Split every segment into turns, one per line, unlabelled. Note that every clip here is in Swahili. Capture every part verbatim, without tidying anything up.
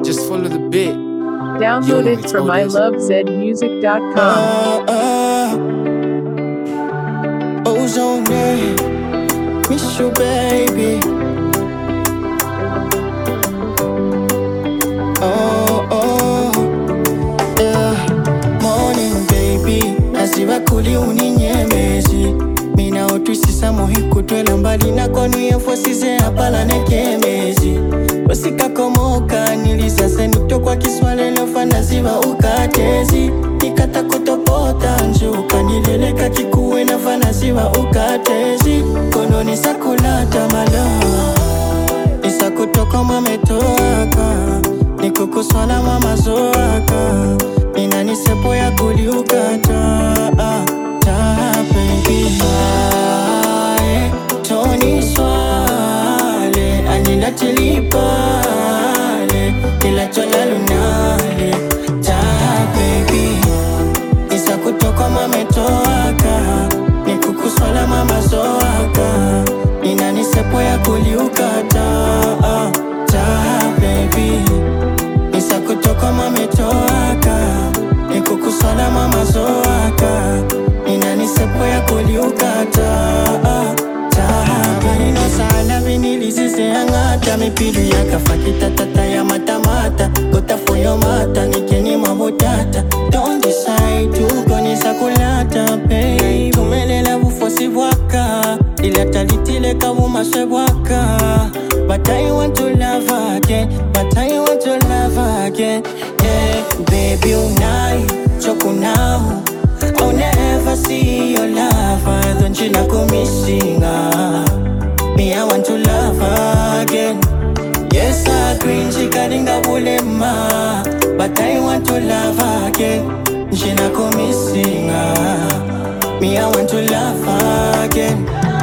just follow the beat.
Download
Yo,
it
it's
from
all
i
this.
love zed music dot com.
Ah, ah. Ozone, miss you, baby. Oh, oh, yeah. Morning, baby. Naziba kuli uninyemezi. Mina otwisisa mohiku twela mbali na konu yefosize apala nekemezi. Osika komoka nilisase nitokwa kiswalele fana ziba ukatezi. Nikata kutopota njuka nileleka kikuwe na fana ziba ukatezi. Kono nisakulata malo nisakutoka mametoaka. Nikukuswala mama zoaka. Nina nisepo ya kuliukata ah, ta baby ae, Tony swale anila tilipale ila chola lunale ta baby isa kutoka mametoaka. Nikukuswala mama zoaka. Nina nisepo ya kuliukata ah, ta baby isa kutoka mametoaka. Nikukuswala mama zoaka. Nina nisepo ya kuliukata ah, tahabe ino sana vinilizize angata. Mipilu ya kafakita tata ya matamata. Kota foyo mata nikeni mabutata. Don't decide ukonisa kulata babe. Tumelela bufosi waka ila talitile kawuma shewaka. But I want to love again. But I want to love again. Yeah, baby unai choku now. I'll never see your lover. Don't you know missing me? I want to love again. Yes, I agree. She karinga bulema. But I want to love again. She not missing me. I want to love again.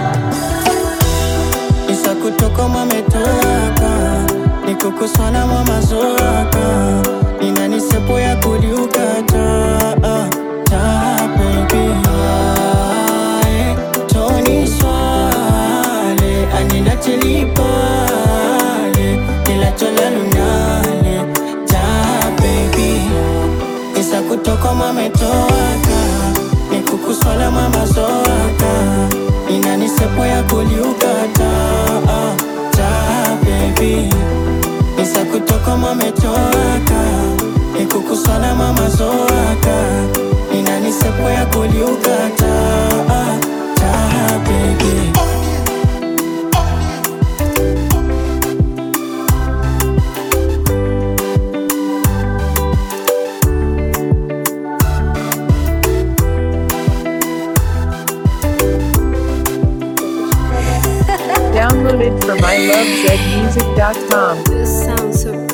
Isa kutoka mametoaka. Nikukuswala mama zoaka. Nina nisepo ya kuliukata ah, ta baby ae, Tony swale anila tilipale ila chola lunale ta baby isa kutoka mametoaka. Nikukuswala mama zoaka. Nina nisepo ya kuliukata ah, ta baby isa kutoka mametoaka. Nikukuswala mama zoaka. Nina nisepo ya kuliukata ah, ta baby.
Download it from i love zed music dot com.
This sounds so